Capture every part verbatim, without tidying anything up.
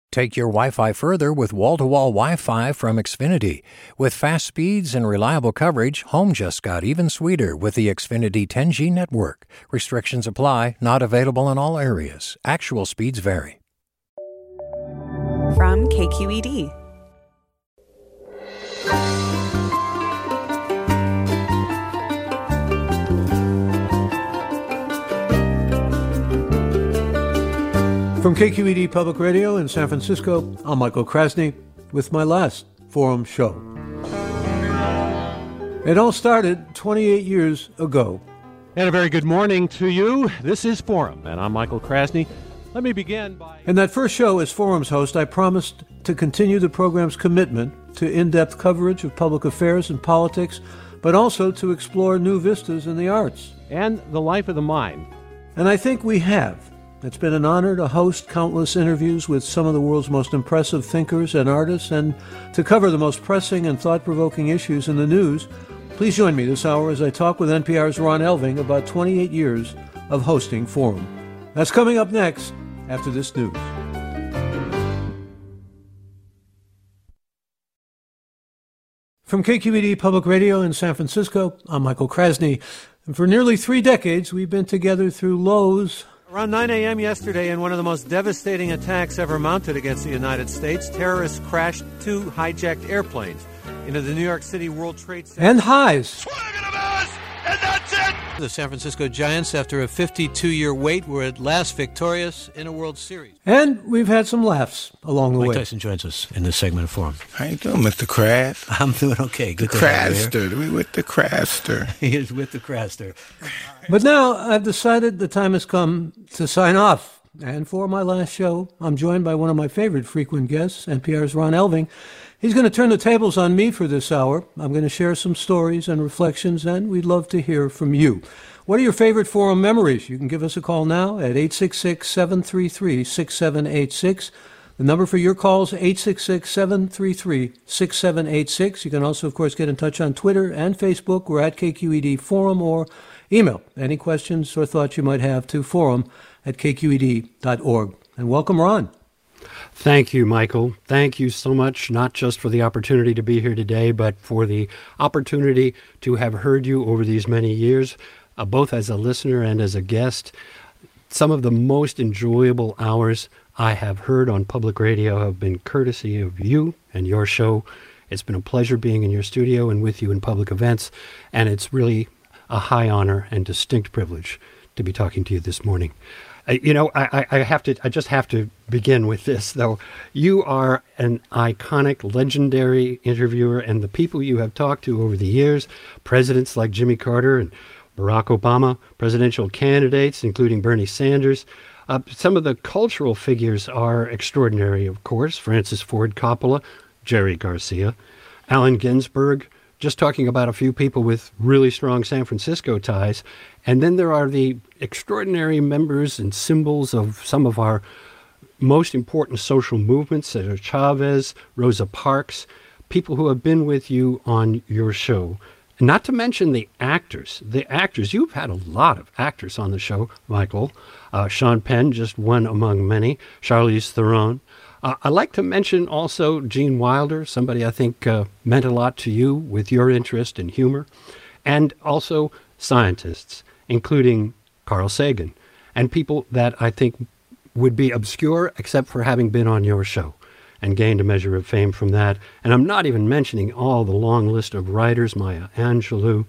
Take your Wi-Fi further with wall-to-wall Wi-Fi from Xfinity. With fast speeds and reliable coverage, home just got even sweeter with the Xfinity ten G network. Restrictions apply, not available in all areas. Actual speeds vary. From K Q E D. From K Q E D Public Radio in San Francisco, I'm Michael Krasny with my last Forum show. It all started twenty-eight years ago. And a very good morning to you. This is Forum, and I'm Michael Krasny. Let me begin by... In that first show as Forum's host, I promised to continue the program's commitment to in-depth coverage of public affairs and politics, but also to explore new vistas in the arts. And the life of the mind. And I think we have. It's been an honor to host countless interviews with some of the world's most impressive thinkers and artists, and to cover the most pressing and thought-provoking issues in the news. Please join me this hour as I talk with N P R's Ron Elving about twenty-eight years of hosting Forum. That's coming up next after this news. From K Q E D Public Radio in San Francisco, I'm Michael Krasny. And for nearly three decades, we've been together through lows. Around nine a.m. yesterday, in one of the most devastating attacks ever mounted against the United States, terrorists crashed two hijacked airplanes into the New York City World Trade Center. And highs. Swing and a miss, and that's it! The San Francisco Giants, after a fifty-two-year wait, were at last victorious in a World Series. And we've had some laughs along the Mike way. Mike Tyson joins us in this segment of Forum. How you doing, Mister Kraft? I'm doing okay. Good the to have you Craster. We with the Craster. He is with the Craster. But now I've decided the time has come to sign off. And for my last show, I'm joined by one of my favorite frequent guests, N P R's Ron Elving. He's going to turn the tables on me for this hour. I'm going to share some stories and reflections, and we'd love to hear from you. What are your favorite Forum memories? You can give us a call now at eight six six, seven three three, six seven eight six. The number for your calls, eight six six, seven three three, six seven eight six. You can also, of course, get in touch on Twitter and Facebook. We're at K Q E D Forum, or email any questions or thoughts you might have to forum at k q e d dot org. And welcome, Ron. Thank you, Michael. Thank you so much, not just for the opportunity to be here today, but for the opportunity to have heard you over these many years, uh, both as a listener and as a guest. Some of the most enjoyable hours I have heard on public radio have been courtesy of you and your show. It's been a pleasure being in your studio and with you in public events, and it's really a high honor and distinct privilege to be talking to you this morning. Uh, you know, I, I have to, I just have to begin with this, though. You are an iconic, legendary interviewer, and the people you have talked to over the years, presidents like Jimmy Carter and Barack Obama, presidential candidates, including Bernie Sanders. Uh, some of the cultural figures are extraordinary, of course. Francis Ford Coppola, Jerry Garcia, Allen Ginsberg, just talking about a few people with really strong San Francisco ties. And then there are the extraordinary members and symbols of some of our most important social movements, Cesar Chavez, Rosa Parks, people who have been with you on your show. And not to mention the actors. The actors, you've had a lot of actors on the show, Michael. Uh, Sean Penn, just one among many. Charlize Theron. Uh, I'd like to mention also Gene Wilder, somebody I think uh, meant a lot to you with your interest in humor, and also scientists, including Carl Sagan, and people that I think would be obscure except for having been on your show and gained a measure of fame from that. And I'm not even mentioning all the long list of writers, Maya Angelou.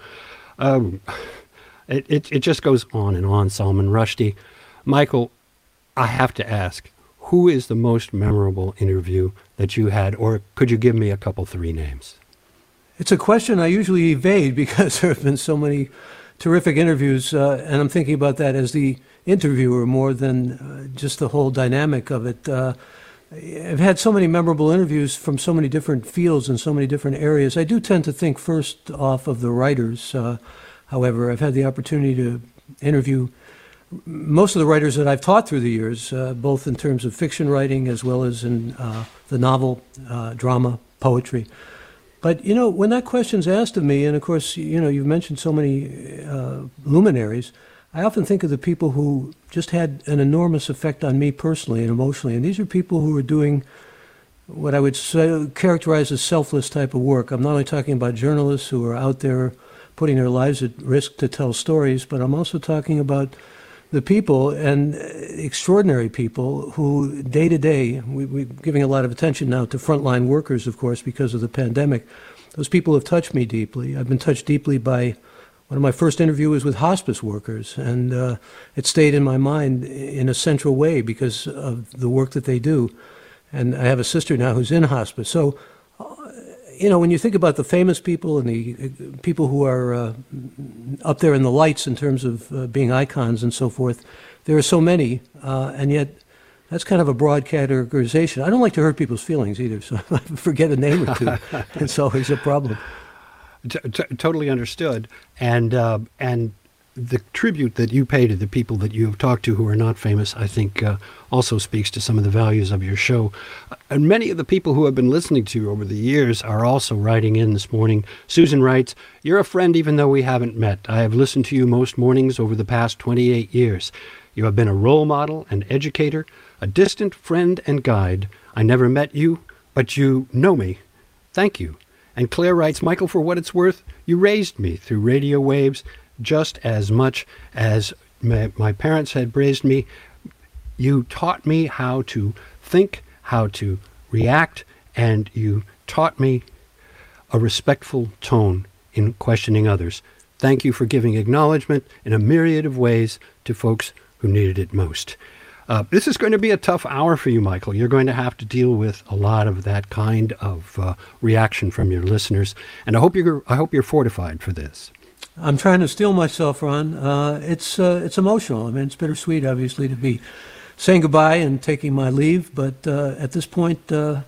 Um, it, it, it just goes on and on, Salman Rushdie. Michael, I have to ask, who is the most memorable interview that you had, or could you give me a couple, three names? It's a question I usually evade because there have been so many terrific interviews, uh, and I'm thinking about that as the interviewer more than uh, just the whole dynamic of it. Uh, I've had so many memorable interviews from so many different fields and so many different areas. I do tend to think first off of the writers. Uh, however, I've had the opportunity to interview most of the writers that I've taught through the years, uh, both in terms of fiction writing as well as in uh, the novel, uh, drama, poetry. But, you know, when that question's asked of me, and of course, you know, you've mentioned so many uh, luminaries, I often think of the people who just had an enormous effect on me personally and emotionally, and these are people who are doing what I would say, characterize as selfless type of work. I'm not only talking about journalists who are out there putting their lives at risk to tell stories, but I'm also talking about the people, and extraordinary people, who day to day, we, we're giving a lot of attention now to frontline workers, of course, because of the pandemic. Those people have touched me deeply. I've been touched deeply by one of my first interviews was with hospice workers, and uh, it stayed in my mind in a central way because of the work that they do. And I have a sister now who's in hospice. So, uh, you know, when you think about the famous people and the uh, people who are uh, up there in the lights in terms of uh, being icons and so forth, there are so many, uh, and yet that's kind of a broad categorization. I don't like to hurt people's feelings either, so if I forget a name or two, it's always a problem. T- t- totally understood. And uh, and the tribute that you pay to the people that you have talked to who are not famous, I think, uh, also speaks to some of the values of your show. And many of the people who have been listening to you over the years are also writing in this morning. Susan writes, "You're a friend even though we haven't met. I have listened to you most mornings over the past twenty-eight years. You have been a role model, an educator, a distant friend and guide. I never met you, but you know me. Thank you." And Claire writes, "Michael, for what it's worth, you raised me through radio waves just as much as my, my parents had raised me. You taught me how to think, how to react, and you taught me a respectful tone in questioning others. Thank you for giving acknowledgement in a myriad of ways to folks who needed it most." Uh, this is going to be a tough hour for you, Michael. You're going to have to deal with a lot of that kind of uh, reaction from your listeners, and I hope you're I hope you're fortified for this. I'm trying to steel myself, Ron. Uh, it's uh, it's emotional. I mean, it's bittersweet, obviously, to be saying goodbye and taking my leave. But uh, at this point, uh,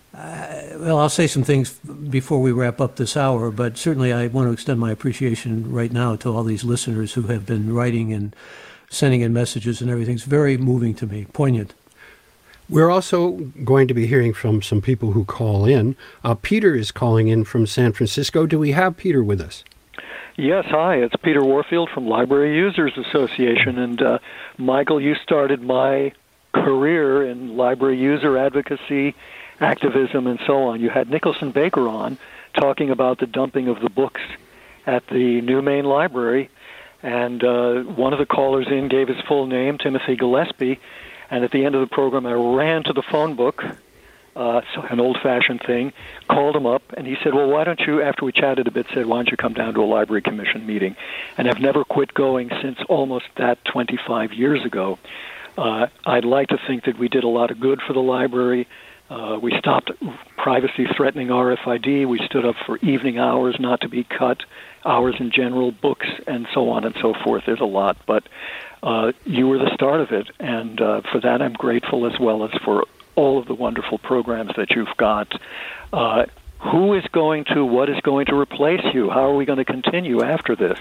I, well, I'll say some things before we wrap up this hour. But certainly, I want to extend my appreciation right now to all these listeners who have been writing and sending in messages and everything. It's very moving to me, poignant. We're also going to be hearing from some people who call in. Uh, Peter is calling in from San Francisco. Do we have Peter with us? Yes, hi. It's Peter Warfield from Library Users Association. And, uh, Michael, you started my career in library user advocacy, activism, and so on. You had Nicholson Baker on talking about the dumping of the books at the New Main Library. And uh, one of the callers in gave his full name, Timothy Gillespie. And at the end of the program, I ran to the phone book, uh, so an old-fashioned thing, called him up, and he said, well, why don't you, after we chatted a bit, said, why don't you come down to a library commission meeting? And I've never quit going since almost that twenty-five years ago. Uh, I'd like to think that we did a lot of good for the library. Uh, we stopped privacy-threatening R F I D. We stood up for evening hours not to be cut, hours in general, books, and so on and so forth. There's a lot, but uh, you were the start of it, and uh, for that I'm grateful, as well as for all of the wonderful programs that you've got. Uh, who is going to, what is going to replace you? How are we going to continue after this?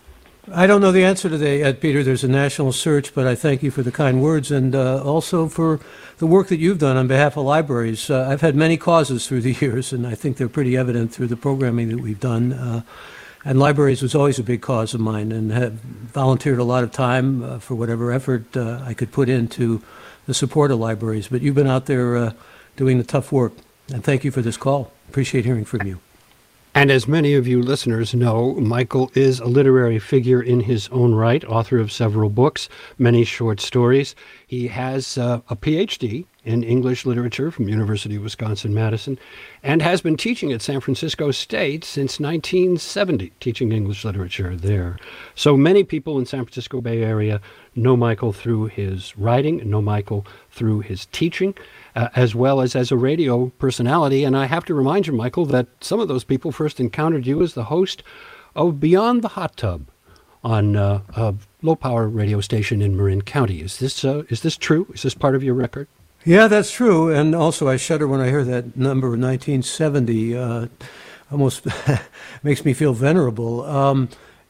I don't know the answer to that yet, Peter. There's a national search, but I thank you for the kind words and uh, also for the work that you've done on behalf of libraries. Uh, I've had many causes through the years, and I think they're pretty evident through the programming that we've done. Uh, and libraries was always a big cause of mine, and have volunteered a lot of time uh, for whatever effort uh, I could put into the support of libraries. But you've been out there uh, doing the tough work, and thank you for this call. Appreciate hearing from you. And as many of you listeners know, Michael is a literary figure in his own right, author of several books, many short stories. He has uh, a P H D in English literature from University of Wisconsin-Madison, and has been teaching at San Francisco State since nineteen seventy, teaching English literature there. So many people in San Francisco Bay Area know Michael through his writing, know Michael through his teaching, Uh, as well as as a radio personality. And I have to remind you, Michael, that some of those people first encountered you as the host of Beyond the Hot Tub on uh, a low-power radio station in Marin County. Is this uh, is this true? Is this part of your record? Yeah, that's true. And also I shudder when I hear that number, nineteen seventy. Uh, almost makes me feel venerable. Um,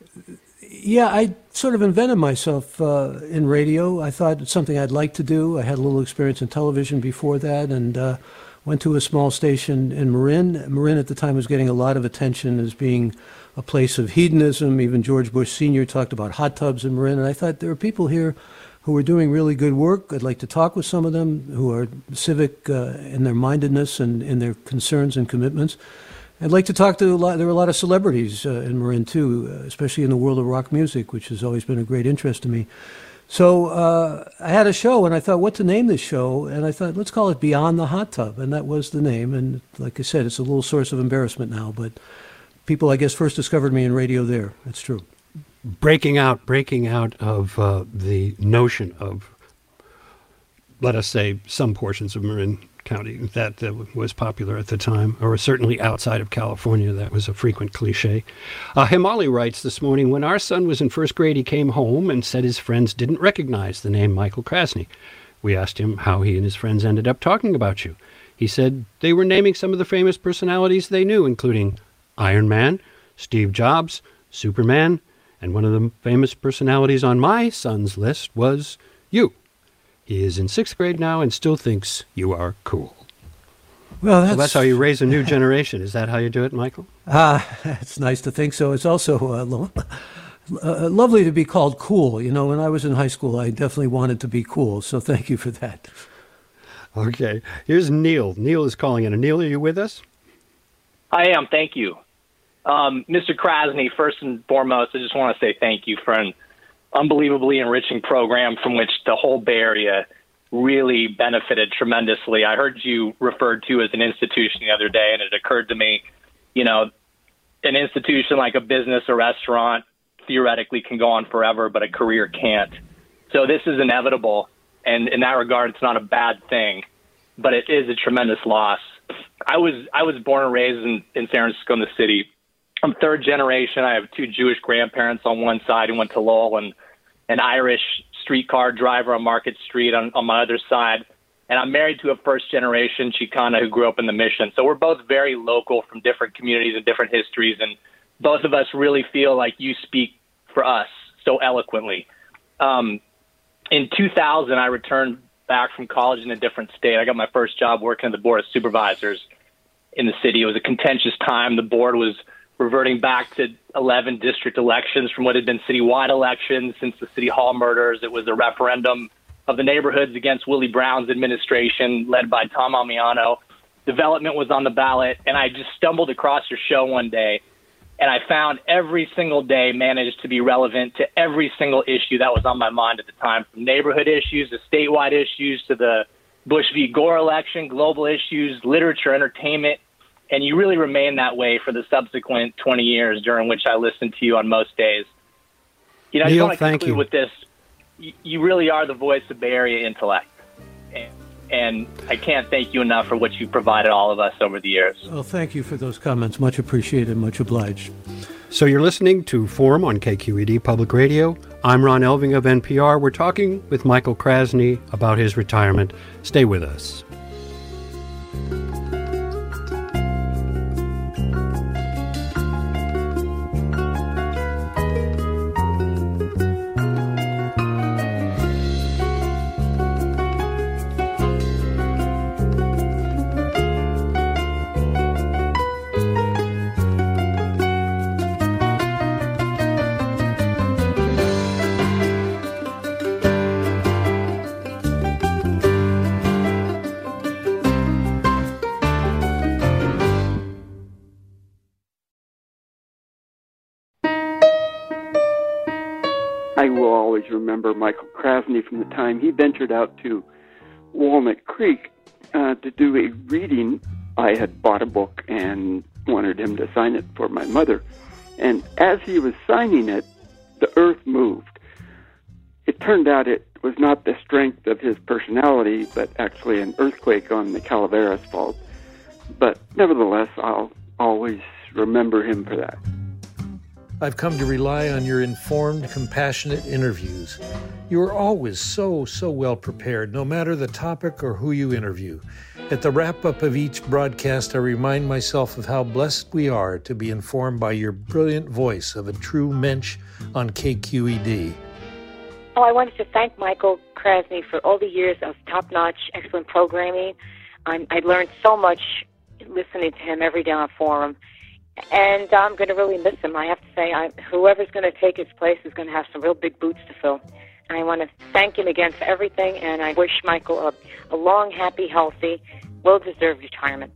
yeah, I sort of invented myself uh, in radio. I thought it's something I'd like to do. I had a little experience in television before that, and uh, went to a small station in Marin. Marin at the time was getting a lot of attention as being a place of hedonism. Even George Bush Senior talked about hot tubs in Marin. And I thought there are people here who are doing really good work. I'd like to talk with some of them who are civic uh, in their mindedness and in their concerns and commitments. I'd like to talk to a lot, there were a lot of celebrities uh, in Marin too, uh, especially in the world of rock music, which has always been a great interest to me. So uh, I had a show, and I thought, what to name this show? And I thought, let's call it Beyond the Hot Tub, and that was the name. And like I said, it's a little source of embarrassment now, but people, I guess, first discovered me in radio there. That's true. Breaking out, breaking out of uh, the notion of, let us say, some portions of Marin County that uh, was popular at the time, or certainly outside of California, that was a frequent cliche. Uh, Himali writes this morning, when our son was in first grade, he came home and said his friends didn't recognize the name Michael Krasny. We asked him how he and his friends ended up talking about you. He said they were naming some of the famous personalities they knew, including Iron Man, Steve Jobs, Superman, and one of the famous personalities on my son's list was you. He is in sixth grade now and still thinks you are cool. Well, that's, so that's how you raise a new generation. Is that how you do it, Michael? Ah, uh, it's nice to think so. It's also uh, lo- uh, lovely to be called cool. You know, when I was in high school, I definitely wanted to be cool. So thank you for that. Okay. Here's Neil. Neil is calling in. Neil, are you with us? I am. Thank you. Um, Mister Krasny, first and foremost, I just want to say thank you for an unbelievably enriching program from which the whole Bay Area really benefited tremendously. I heard you referred to as an institution the other day, and it occurred to me, you know, an institution like a business or restaurant theoretically can go on forever, but a career can't. So this is inevitable, and in that regard, it's not a bad thing, but it is a tremendous loss. I was I was born and raised in, in San Francisco in the city. I'm third generation. I have two Jewish grandparents on one side who went to Lowell, and an Irish streetcar driver on Market Street on, on my other side. And I'm married to a first-generation Chicana who grew up in the Mission. So we're both very local from different communities and different histories, and both of us really feel like you speak for us so eloquently. Um, in two thousand, I returned back from college in a different state. I got my first job working at the Board of Supervisors in the city. It was a contentious time. The board was reverting back to eleven district elections from what had been citywide elections since the City Hall murders. It was a referendum of the neighborhoods against Willie Brown's administration led by Tom Amiano. Development was on the ballot, and I just stumbled across your show one day, and I found every single day managed to be relevant to every single issue that was on my mind at the time, from neighborhood issues to statewide issues to the Bush v. Gore election, global issues, literature, entertainment. And you really remain that way for the subsequent twenty years during which I listened to you on most days. You know, Neil, I just want to thank conclude you. with this. You, you really are the voice of Bay Area intellect. And, and I can't thank you enough for what you've provided all of us over the years. Well, thank you for those comments. Much appreciated, much obliged. So you're listening to Forum on K Q E D Public Radio. I'm Ron Elving of N P R. We're talking with Michael Krasny about his retirement. Stay with us. I will always remember Michael Krasny from the time he ventured out to Walnut Creek uh, to do a reading. I had bought a book and wanted him to sign it for my mother. And as he was signing it, the earth moved. It turned out it was not the strength of his personality, but actually an earthquake on the Calaveras Fault. But nevertheless, I'll always remember him for that. I've come to rely on your informed, compassionate interviews. You are always so, so well prepared, no matter the topic or who you interview. At the wrap-up of each broadcast, I remind myself of how blessed we are to be informed by your brilliant voice of a true mensch on K Q E D. Oh, I wanted to thank Michael Krasny for all the years of top-notch, excellent programming. I'm, I learned so much listening to him every day on Forum, and I'm going to really miss him. I have to say, I, whoever's going to take his place is going to have some real big boots to fill. I want to thank him again for everything, and I wish Michael a, a long, happy, healthy, well-deserved retirement.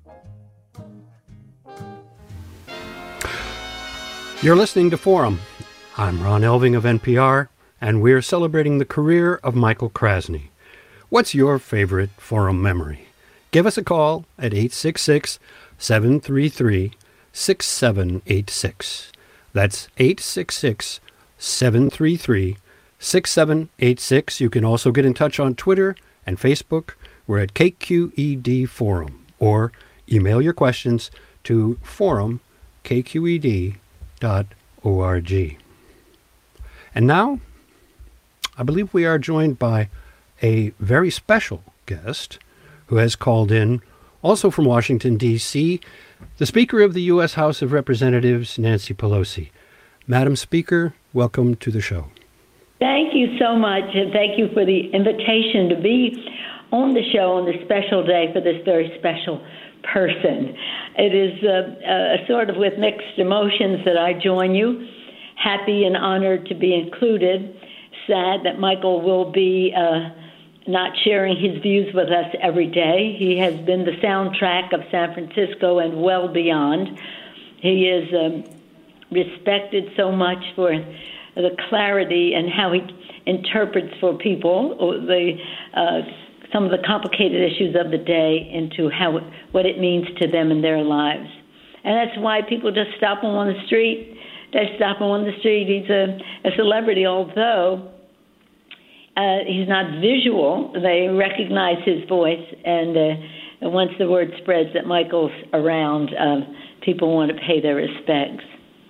You're listening to Forum. I'm Ron Elving of N P R, and we're celebrating the career of Michael Krasny. What's your favorite Forum memory? Give us a call at eight six six, seven three three, six seven eight six. That's eight six six, seven three three, six seven eight six. You can also get in touch on Twitter and Facebook. We're at K Q E D Forum, or email your questions to forum, K Q E D dot org. And now, I believe we are joined by a very special guest who has called in, also from Washington, D C, the Speaker of the U S House of Representatives, Nancy Pelosi. Madam Speaker, welcome to the show. Thank you so much, and thank you for the invitation to be on the show on this special day for this very special person. It is uh, uh, sort of with mixed emotions that I join you, happy and honored to be included, sad that Michael will be uh, not sharing his views with us every day. He has been the soundtrack of San Francisco and well beyond. He is um, respected so much for the clarity and how he interprets for people the uh, some of the complicated issues of the day into how it, what it means to them in their lives. And that's why people just stop him on the street. They stop him on the street. He's a, a celebrity, although uh, he's not visual. They recognize his voice, and uh, once the word spreads that Michael's around, um, people want to pay their respects.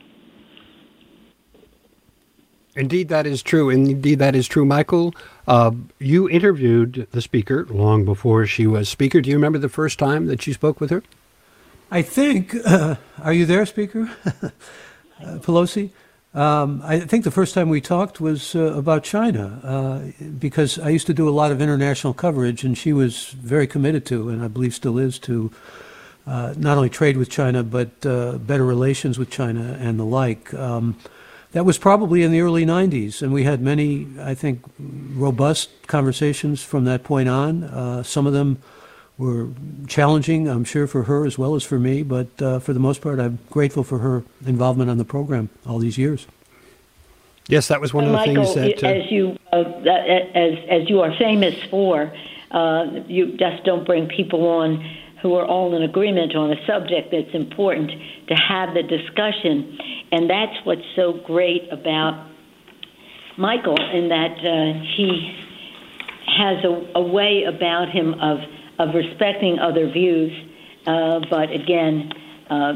Indeed, that is true. Indeed, that is true. Michael, uh, you interviewed the Speaker long before she was Speaker. Do you remember the first time that you spoke with her? I think, uh, are you there, Speaker? uh, Pelosi? Um, I think the first time we talked was uh, about China, uh, because I used to do a lot of international coverage, and she was very committed to, and I believe still is, to uh, not only trade with China, but uh, better relations with China and the like. Um, That was probably in the early nineties, and we had many, I think, robust conversations from that point on. Uh, some of them were challenging, I'm sure, for her as well as for me, but uh, for the most part, I'm grateful for her involvement on the program all these years. Yes, that was one well, of the Michael, things that... Uh, as you uh, as as you are famous for, uh, you just don't bring people on who are all in agreement on a subject that's important to have the discussion. And that's what's so great about Michael, in that uh, he has a, a way about him of, of respecting other views, uh, but again, uh,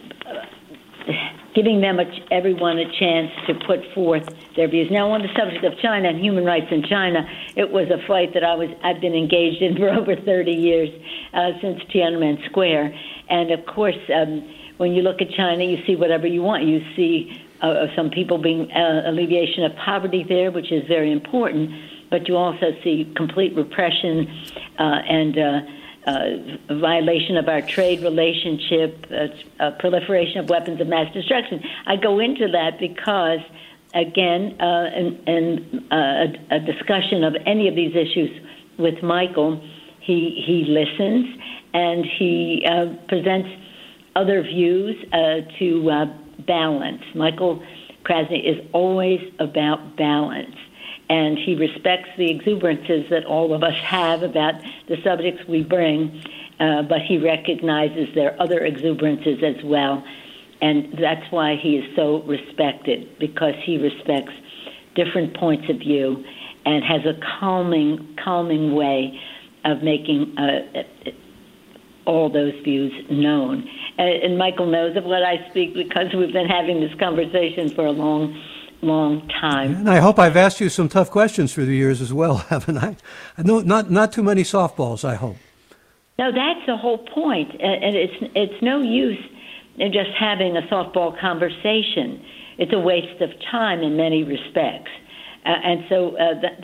giving them a, everyone a chance to put forth their views. Now, on the subject of China and human rights in China, it was a fight that I was I've been engaged in for over thirty years, uh, since Tiananmen Square, and of course. Um, When you look at China, you see whatever you want. You see uh, some people being uh, alleviation of poverty there, which is very important, but you also see complete repression uh, and uh, uh, violation of our trade relationship, uh, uh, proliferation of weapons of mass destruction. I go into that because, again, uh, and, and uh, a, a discussion of any of these issues with Michael, he, he listens and he uh, presents other views uh, to uh, balance. Michael Krasny is always about balance, and he respects the exuberances that all of us have about the subjects we bring, uh, but he recognizes there are other exuberances as well, and that's why he is so respected, because he respects different points of view and has a calming, calming way of making uh, all those views known. And Michael knows of what I speak because we've been having this conversation for a long, long time. And I hope I've asked you some tough questions through the years as well, haven't I? No, not not too many softballs, I hope. No, that's the whole point. And it's it's no use in just having a softball conversation. It's a waste of time in many respects. Uh, and so uh, th- that's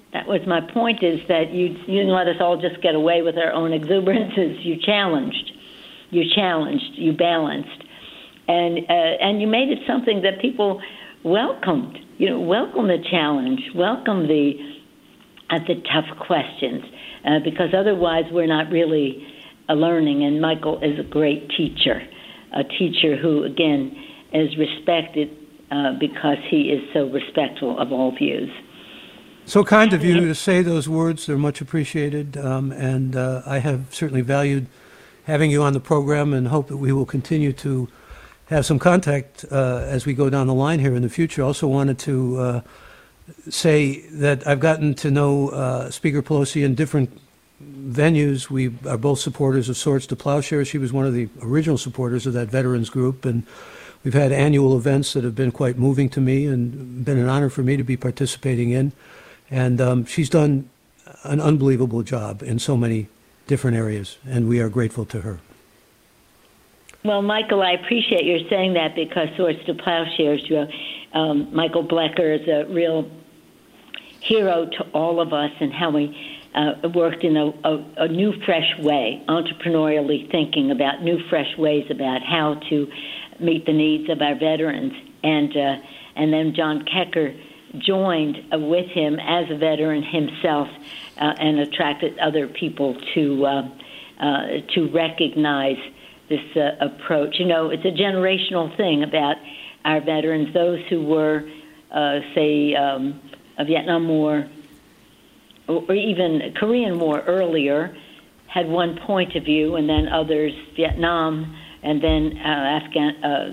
That was my point, is that you, you didn't let us all just get away with our own exuberances. You challenged. You challenged. You balanced. And uh, and you made it something that people welcomed. You know, welcome the challenge. Welcome the, uh, the tough questions. Uh, because otherwise we're not really uh, learning. And Michael is a great teacher, a teacher who, again, is respected uh, because he is so respectful of all views. So kind of you to say those words. They're much appreciated. Um, and uh, I have certainly valued having you on the program and hope that we will continue to have some contact uh, as we go down the line here in the future. Also wanted to uh, say that I've gotten to know uh, Speaker Pelosi in different venues. We are both supporters of Swords to Plowshares. She was one of the original supporters of that veterans group, and we've had annual events that have been quite moving to me and been an honor for me to be participating in. And um, she's done an unbelievable job in so many different areas, and we are grateful to her. Well, Michael, I appreciate your saying that, because Swords to Plowshares, you know, um, Michael Blecker is a real hero to all of us, and how we uh, worked in a, a, a new, fresh way, entrepreneurially thinking about new, fresh ways about how to meet the needs of our veterans. And uh, and then John Kecker joined uh, with him as a veteran himself uh, and attracted other people to uh, uh, to recognize this uh, approach. You know, it's a generational thing about our veterans. Those who were, uh, say, um, a Vietnam War or, or even Korean War earlier had one point of view, and then others, Vietnam, and then uh, Afghan. Uh,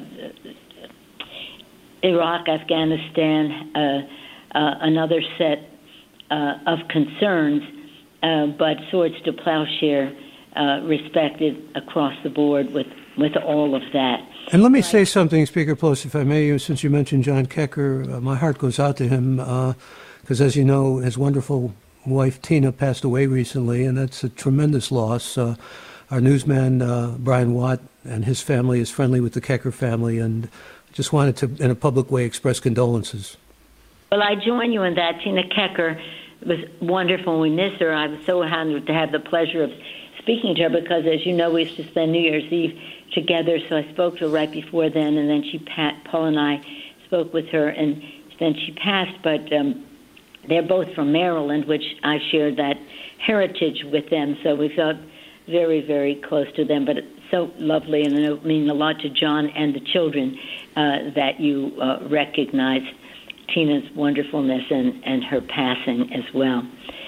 Iraq, Afghanistan, uh, uh, another set uh, of concerns, uh, but Swords to Plowshare uh, respected across the board with, with all of that. And let me right. say something, Speaker Pelosi, if I may, since you mentioned John Kecker. Uh, my heart goes out to him because, uh, as you know, his wonderful wife Tina passed away recently, and that's a tremendous loss. Uh, our newsman, uh, Brian Watt, and his family is friendly with the Kecker family, and just wanted to, in a public way, express condolences. Well, I join you in that. Tina Kecker was wonderful. We miss her. I was so honored to have the pleasure of speaking to her because, as you know, we used to spend New Year's Eve together, so I spoke to her right before then, and then she, Paul and I spoke with her, and then she passed. But um, they're both from Maryland, which I shared that heritage with them, so we felt very, very close to them. But it's so lovely, and it means a lot to John and the children uh, that you uh, recognize Tina's wonderfulness and, and her passing as well.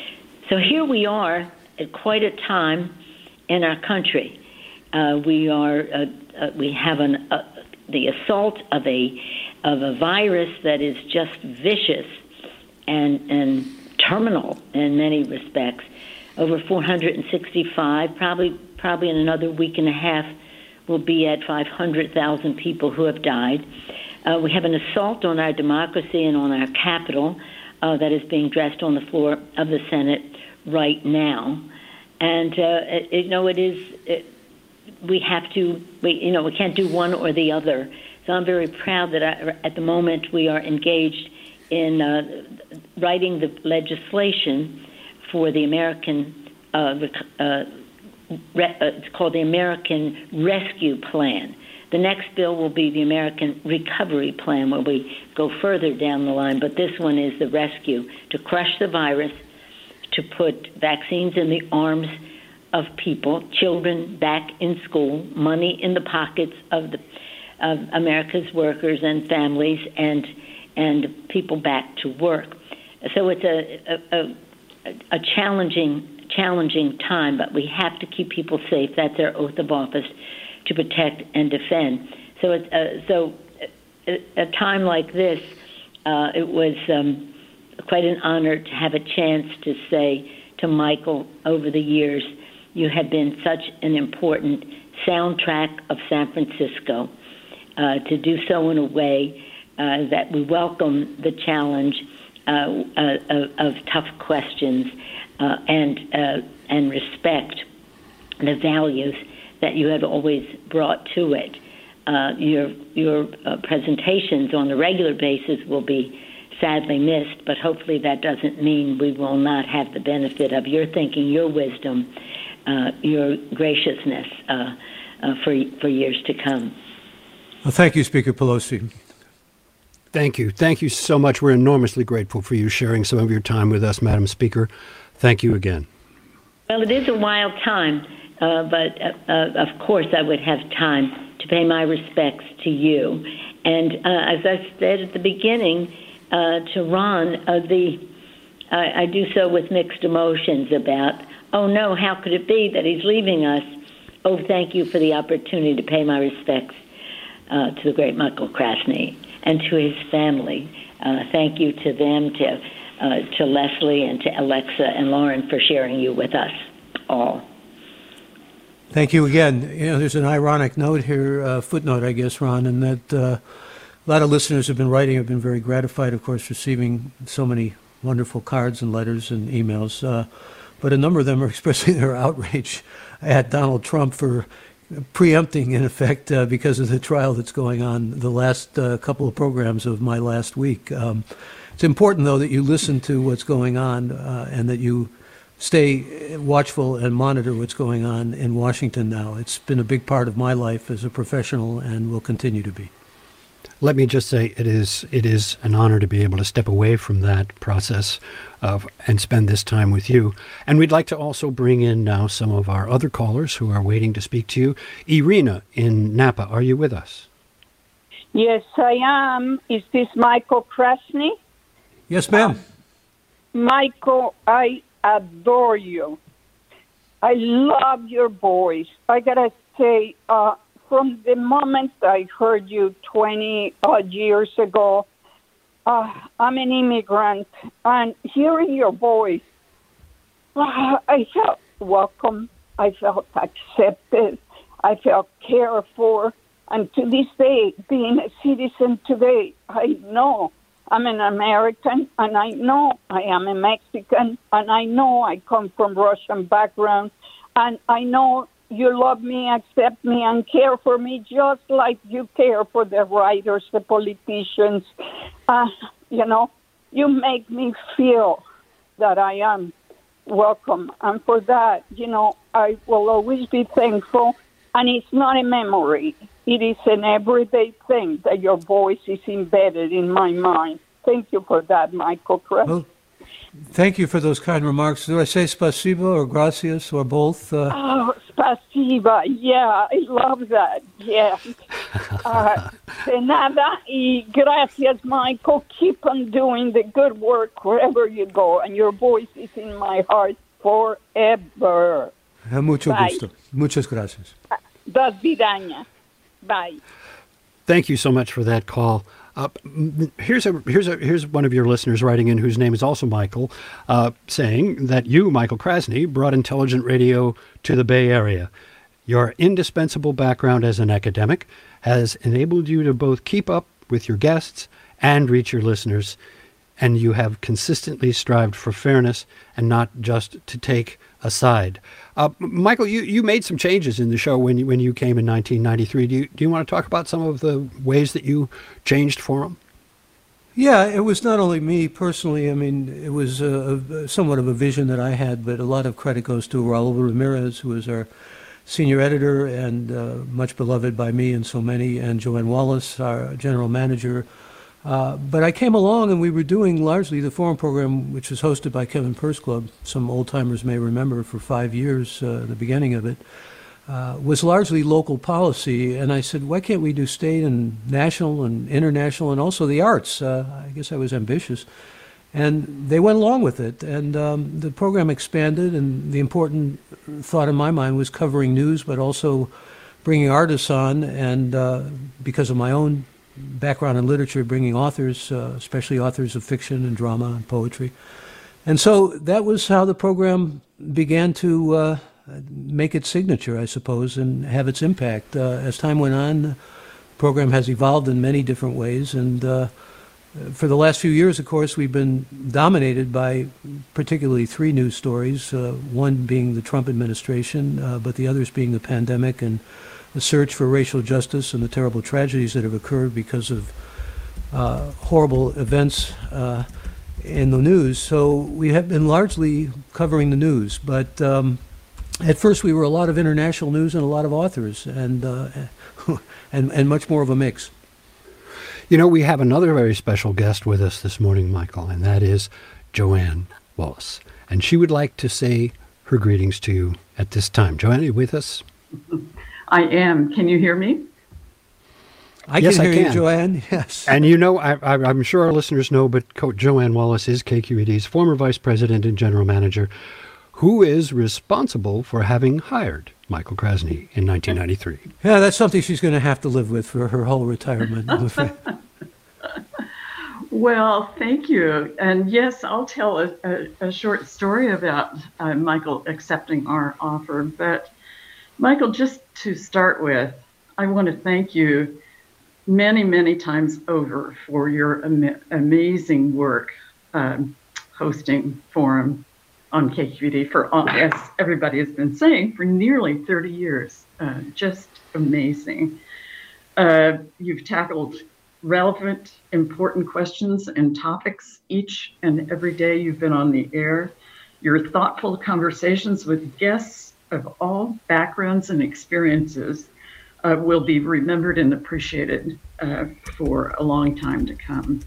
So here we are at quite a time in our country. Uh, we are uh, uh, we have an uh, the assault of a of a virus that is just vicious and and terminal in many respects. Over four hundred sixty-five, probably probably in another week and a half, we'll be at five hundred thousand people who have died. Uh, we have an assault on our democracy and on our Capitol uh, that is being dressed on the floor of the Senate right now. And, uh, it, you know, it is, it, we have to, we, you know, we can't do one or the other. So I'm very proud that I, at the moment we are engaged in uh, writing the legislation for the American, uh, uh, re- uh, it's called the American Rescue Plan. The next bill will be the American Recovery Plan, where we go further down the line. But this one is the rescue, to crush the virus, to put vaccines in the arms of people, children back in school, money in the pockets of the of America's workers and families, and and people back to work. So it's a a, a, a challenging challenging time, but we have to keep people safe. That's our oath of office, to protect and defend. So it's uh, so a, a time like this, uh, it was um, quite an honor to have a chance to say to Michael over the years, you have been such an important soundtrack of San Francisco, uh, to do so in a way uh, that we welcome the challenge uh, uh, of, of tough questions uh, and uh, and respect the values that you have always brought to it. Uh, your your uh, presentations on a regular basis will be sadly missed, but hopefully that doesn't mean we will not have the benefit of your thinking, your wisdom, uh, your graciousness uh, uh, for for years to come. Well, thank you, Speaker Pelosi. Thank you. Thank you so much. We're enormously grateful for you sharing some of your time with us, Madam Speaker. Thank you again. Well, it is a wild time, uh, but uh, uh, of course I would have time to pay my respects to you. And uh, as I said at the beginning uh, to Ron, uh, the I, I do so with mixed emotions about, oh no, how could it be that he's leaving us? Oh, thank you for the opportunity to pay my respects uh, to the great Michael Krasny and to his family. Uh, thank you to them, to uh, to Leslie and to Alexa and Lauren for sharing you with us all. Thank you again. You know, there's an ironic note here, uh, footnote, I guess, Ron, in that uh, a lot of listeners have been writing, have been very gratified, of course, receiving so many wonderful cards and letters and emails. Uh, but a number of them are expressing their outrage at Donald Trump for preempting, in effect, uh, because of the trial that's going on, the last uh, couple of programs of my last week. Um, it's important, though, that you listen to what's going on uh, and that you stay watchful and monitor what's going on in Washington now. It's been a big part of my life as a professional and will continue to be. Let me just say it is it is an honor to be able to step away from that process of, and spend this time with you. And we'd like to also bring in now some of our other callers who are waiting to speak to you. Irina in Napa, are you with us? Yes, I am. Is this Michael Krasny? Yes, ma'am. Um, Michael, I adore you. I love your voice. I gotta say, uh, from the moment I heard you twenty odd years ago, uh, I'm an immigrant, and hearing your voice, uh, I felt welcome. I felt accepted. I felt cared for. And to this day, being a citizen today, I know I'm an American, and I know I am a Mexican, and I know I come from Russian background, and I know you love me, accept me, and care for me just like you care for the writers, the politicians. Uh, you know, you make me feel that I am welcome. And for that, you know, I will always be thankful. And it's not a memory. It is an everyday thing that your voice is embedded in my mind. Thank you for that, Michael Krasny. Well, thank you for those kind remarks. Do I say spasiba or gracias or both? Uh, oh, spasiba. Yeah, I love that. Yeah. Uh, de nada y gracias, Michael. Keep on doing the good work wherever you go, and your voice is in my heart forever. Uh, mucho Bye. gusto. Muchas gracias. До свидания. Bye. Thank you so much for that call. Uh, here's a here's a here's one of your listeners writing in, whose name is also Michael, uh, saying that you, Michael Krasny, brought intelligent radio to the Bay Area. Your indispensable background as an academic has enabled you to both keep up with your guests and reach your listeners, and you have consistently strived for fairness and not just to take a side. Uh, Michael, you, you made some changes in the show when you, when you came in nineteen ninety-three. Do you, do you want to talk about some of the ways that you changed Forum? Yeah, it was not only me personally. I mean, it was a, a, somewhat of a vision that I had, but a lot of credit goes to Raul Ramirez, who was our senior editor and uh, much beloved by me and so many, and Joanne Wallace, our general manager. Uh, but I came along and we were doing largely the Forum program, which was hosted by Kevin Purse Club. Some old-timers may remember for five years, uh, the beginning of it, uh, was largely local policy. And I said, why can't we do state and national and international and also the arts? Uh, I guess I was ambitious. And they went along with it. And um, the program expanded, and the important thought in my mind was covering news, but also bringing artists on. And uh, because of my own background in literature, bringing authors, uh, especially authors of fiction and drama and poetry. And so that was how the program began to uh, make its signature, I suppose, and have its impact. Uh, as time went on, the program has evolved in many different ways. And uh, for the last few years, of course, we've been dominated by particularly three news stories, uh, one being the Trump administration, uh, but the others being the pandemic and the search for racial justice and the terrible tragedies that have occurred because of uh, horrible events uh, in the news. So we have been largely covering the news, but um, at first we were a lot of international news and a lot of authors, and uh, and and much more of a mix. You know, we have another very special guest with us this morning, Michael, and that is Joanne Wallace. And she would like to say her greetings to you at this time. Joanne, are you with us? I am. Can you hear me? I yes, can hear I can. you, Joanne. Yes. And you know, I, I, I'm sure our listeners know, but Co- Joanne Wallace is K Q E D's former vice president and general manager, who is responsible for having hired Michael Krasny in nineteen ninety-three. Yeah, that's something she's going to have to live with for her whole retirement. Well, thank you. And yes, I'll tell a, a, a short story about uh, Michael accepting our offer. But Michael, just to start with, I want to thank you many, many times over for your am- amazing work um, hosting Forum on K Q E D for, as everybody has been saying, for nearly thirty years. Uh, just amazing. Uh, you've tackled relevant, important questions and topics each and every day you've been on the air. Your thoughtful conversations with guests of all backgrounds and experiences uh, will be remembered and appreciated uh, for a long time to come.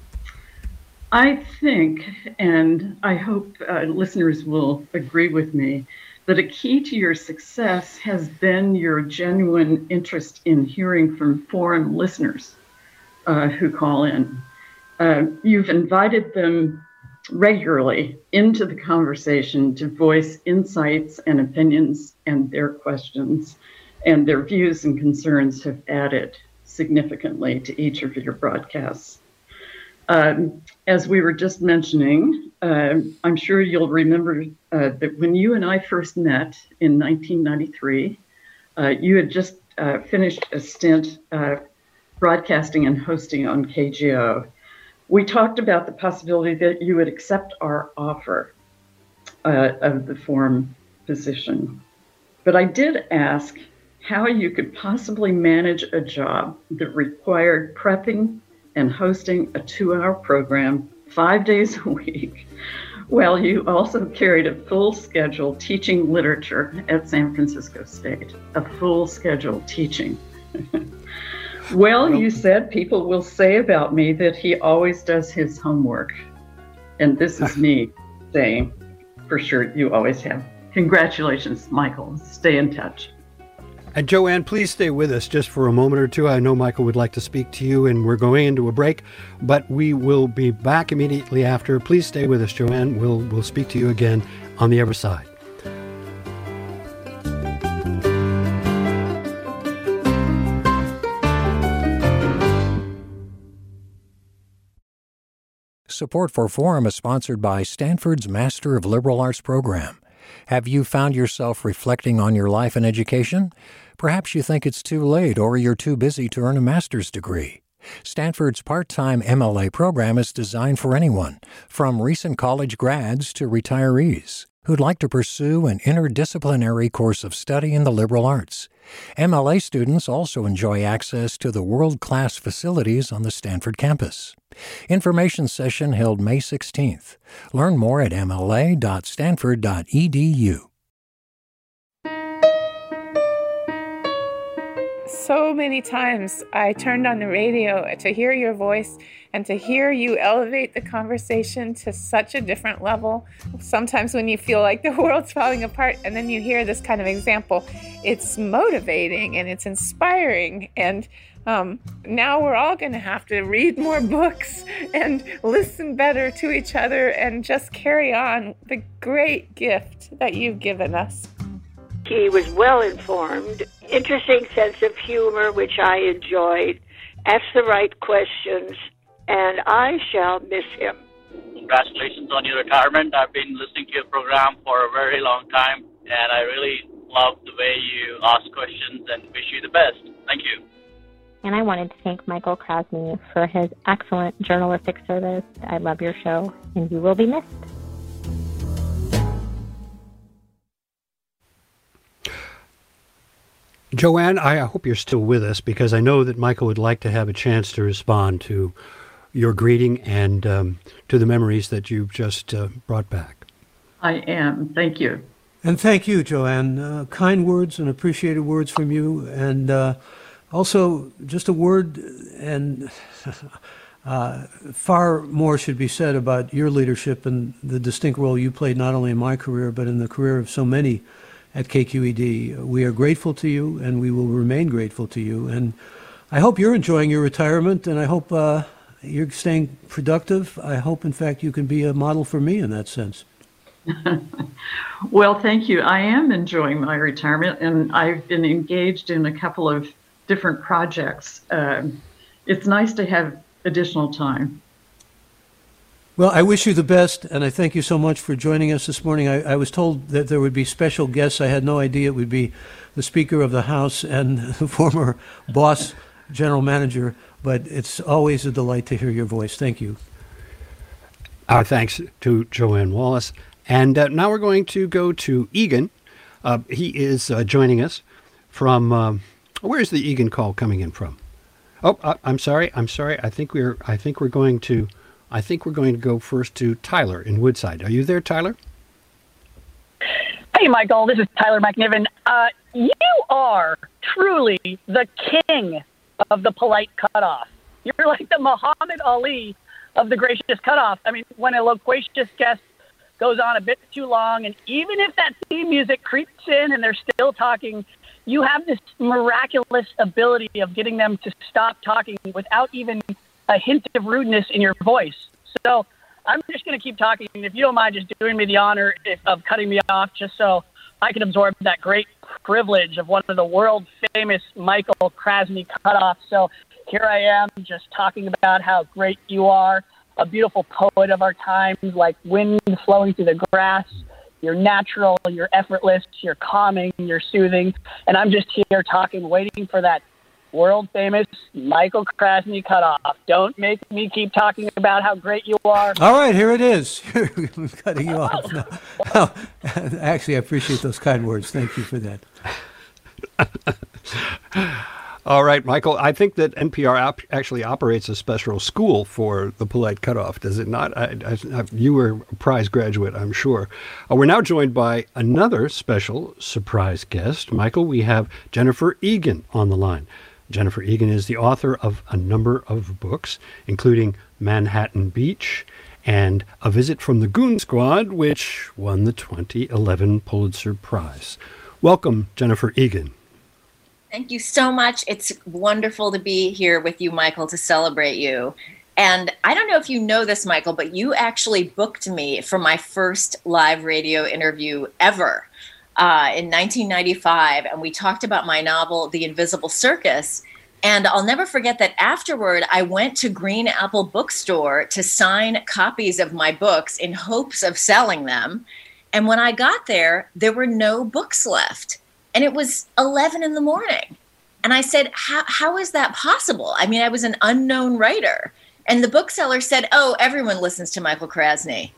I think, and I hope uh, listeners will agree with me, that a key to your success has been your genuine interest in hearing from forum listeners uh, who call in. Uh, you've invited them regularly into the conversation to voice insights and opinions, and their questions and their views and concerns have added significantly to each of your broadcasts. Um, as we were just mentioning, uh, I'm sure you'll remember uh, that when you and I first met in nineteen ninety-three, uh, you had just uh, finished a stint uh, broadcasting and hosting on K G O. We talked about the possibility that you would accept our offer uh, of the forum position. But I did ask how you could possibly manage a job that required prepping and hosting a two-hour program five days a week. Well, you also carried a full schedule teaching literature at San Francisco State, a full schedule teaching. Well, you said people will say about me that he always does his homework. And this is me saying, for sure, you always have. Congratulations, Michael. Stay in touch. And Joanne, please stay with us just for a moment or two. I know Michael would like to speak to you, and we're going into a break, but we will be back immediately after. Please stay with us, Joanne. We'll, we'll speak to you again on the other side. Support for Forum is sponsored by Stanford's Master of Liberal Arts program. Have you found yourself reflecting on your life and education? Perhaps you think it's too late or you're too busy to earn a master's degree. Stanford's part-time M L A program is designed for anyone, from recent college grads to retirees, who'd like to pursue an interdisciplinary course of study in the liberal arts. M L A students also enjoy access to the world-class facilities on the Stanford campus. Information session held May sixteenth. Learn more at m l a dot stanford dot e d u. So many times I turned on the radio to hear your voice and to hear you elevate the conversation to such a different level. Sometimes when you feel like the world's falling apart and then you hear this kind of example, it's motivating and it's inspiring. And um, now we're all going to have to read more books and listen better to each other and just carry on the great gift that you've given us. He was well informed, interesting sense of humor, which I enjoyed, asked the right questions, and I shall miss him. Congratulations on your retirement. I've been listening to your program for a very long time, and I really love the way you ask questions and wish you the best. Thank you. And I wanted to thank Michael Krasny for his excellent journalistic service. I love your show, and you will be missed. Joanne, I hope you're still with us because I know that Michael would like to have a chance to respond to your greeting and um, to the memories that you've just uh, brought back. I am. Thank you. And thank you, Joanne. Uh, kind words and appreciated words from you. And uh, also, just a word, and uh, far more should be said about your leadership and the distinct role you played not only in my career, but in the career of so many at K Q E D. We are grateful to you, and we will remain grateful to you. And I hope you're enjoying your retirement, and I hope uh, you're staying productive. I hope, in fact, you can be a model for me in that sense. Well, thank you. I am enjoying my retirement, and I've been engaged in a couple of different projects. Um, it's nice to have additional time. Well, I wish you the best, and I thank you so much for joining us this morning. I, I was told that there would be special guests. I had no idea it would be the Speaker of the House and the former boss general manager, but it's always a delight to hear your voice. Thank you. Our thanks to Joanne Wallace. And uh, now we're going to go to Egan. Uh, he is uh, joining us from, um, where's the Egan call coming in from? Oh, uh, I'm sorry. I'm sorry. I think we're, I think we're going to, I think we're going to go first to Tyler in Woodside. Are you there, Tyler? Hey, Michael, this is Tyler McNiven. Uh, you are truly the king of the polite cutoff. You're like the Muhammad Ali of the gracious cutoff. I mean, when a loquacious guest goes on a bit too long, and even if that theme music creeps in and they're still talking, you have this miraculous ability of getting them to stop talking without even a hint of rudeness in your voice. So I'm just going to keep talking. If you don't mind just doing me the honor if, of cutting me off, just so I can absorb that great privilege of one of the world famous Michael Krasny cutoffs. So here I am just talking about how great you are, a beautiful poet of our times, like wind flowing through the grass. You're natural, you're effortless, you're calming, you're soothing. And I'm just here talking, waiting for that world famous Michael Krasny cutoff. Don't make me keep talking about how great you are. All right, here it is. I'm cutting you off now. No, actually, I appreciate those kind words. Thank you for that. All right, Michael, I think that N P R op- actually operates a special school for the polite cutoff, does it not? I, I, I, you were a prize graduate, I'm sure. Uh, we're now joined by another special surprise guest. Michael, we have Jennifer Egan on the line. Jennifer Egan is the author of a number of books, including Manhattan Beach and A Visit from the Goon Squad, which won the twenty eleven Pulitzer Prize. Welcome, Jennifer Egan. Thank you so much. It's wonderful to be here with you, Michael, to celebrate you. And I don't know if you know this, Michael, but you actually booked me for my first live radio interview ever uh, in nineteen ninety-five. And we talked about my novel, The Invisible Circus. And I'll never forget that afterward, I went to Green Apple Bookstore to sign copies of my books in hopes of selling them. And when I got there, there were no books left. And it was eleven in the morning. And I said, how, how is that possible? I mean, I was an unknown writer. And the bookseller said, oh, everyone listens to Michael Krasny.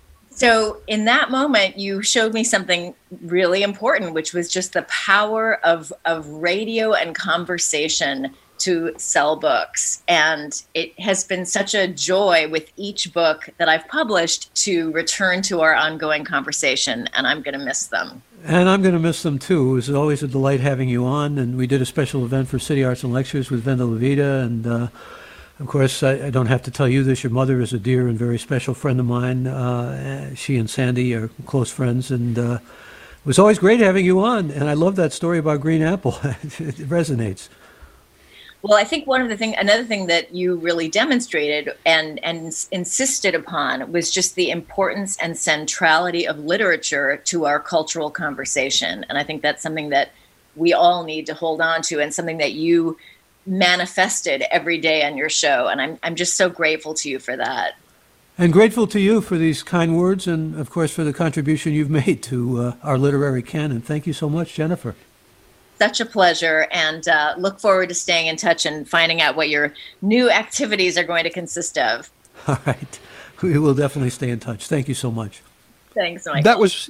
So in that moment, you showed me something really important, which was just the power of, of radio and conversation to sell books. And it has been such a joy with each book that I've published to return to our ongoing conversation, and I'm going to miss them. And I'm going to miss them, too. It was always a delight having you on, and we did a special event for City Arts and Lectures with Venda Levita, and uh, of course, I, I don't have to tell you this. Your mother is a dear and very special friend of mine. Uh, she and Sandy are close friends, and uh, it was always great having you on, and I love that story about Green Apple. It resonates. Well, I think one of the thing, another thing that you really demonstrated and, and insisted upon was just the importance and centrality of literature to our cultural conversation. And I think that's something that we all need to hold on to, and something that you manifested every day on your show. And I'm I'm just so grateful to you for that. And grateful to you for these kind words, and of course for the contribution you've made to uh, our literary canon. Thank you so much, Jennifer. Such a pleasure, and uh, look forward to staying in touch and finding out what your new activities are going to consist of. All right. We will definitely stay in touch. Thank you so much. Thanks, Michael. That was,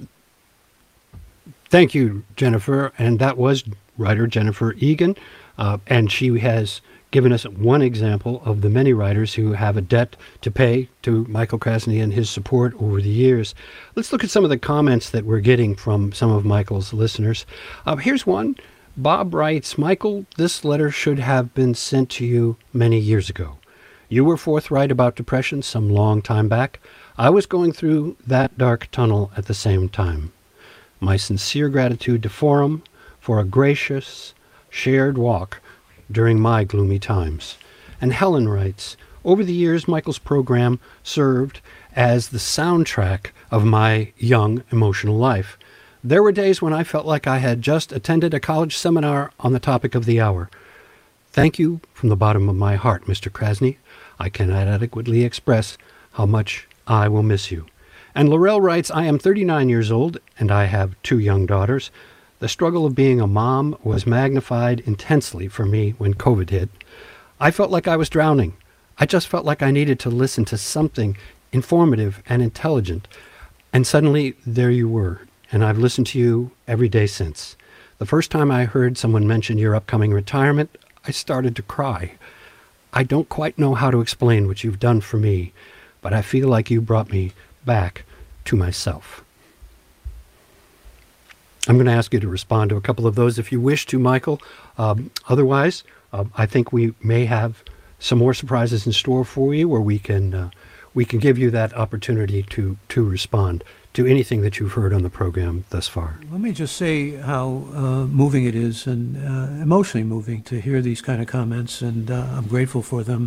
thank you, Jennifer. And that was writer Jennifer Egan. Uh, and she has given us one example of the many writers who have a debt to pay to Michael Krasny and his support over the years. Let's look at some of the comments that we're getting from some of Michael's listeners. Uh, here's one. Bob writes, Michael, this letter should have been sent to you many years ago. You were forthright about depression some long time back. I was going through that dark tunnel at the same time. My sincere gratitude to Forum for a gracious, shared walk during my gloomy times. And Helen writes, over the years, Michael's program served as the soundtrack of my young emotional life. There were days when I felt like I had just attended a college seminar on the topic of the hour. Thank you from the bottom of my heart, Mister Krasny. I cannot adequately express how much I will miss you. And Laurel writes, I am thirty-nine years old and I have two young daughters. The struggle of being a mom was magnified intensely for me when COVID hit. I felt like I was drowning. I just felt like I needed to listen to something informative and intelligent. And suddenly, there you were, and I've listened to you every day since. The first time I heard someone mention your upcoming retirement, I started to cry. I don't quite know how to explain what you've done for me, but I feel like you brought me back to myself. I'm going to ask you to respond to a couple of those if you wish to, Michael. Um, otherwise, uh, I think we may have some more surprises in store for you, where we can uh, we can give you that opportunity to to respond to anything that you've heard on the program thus far. Let me just say how uh, moving it is, and uh, emotionally moving to hear these kind of comments, and uh, I'm grateful for them.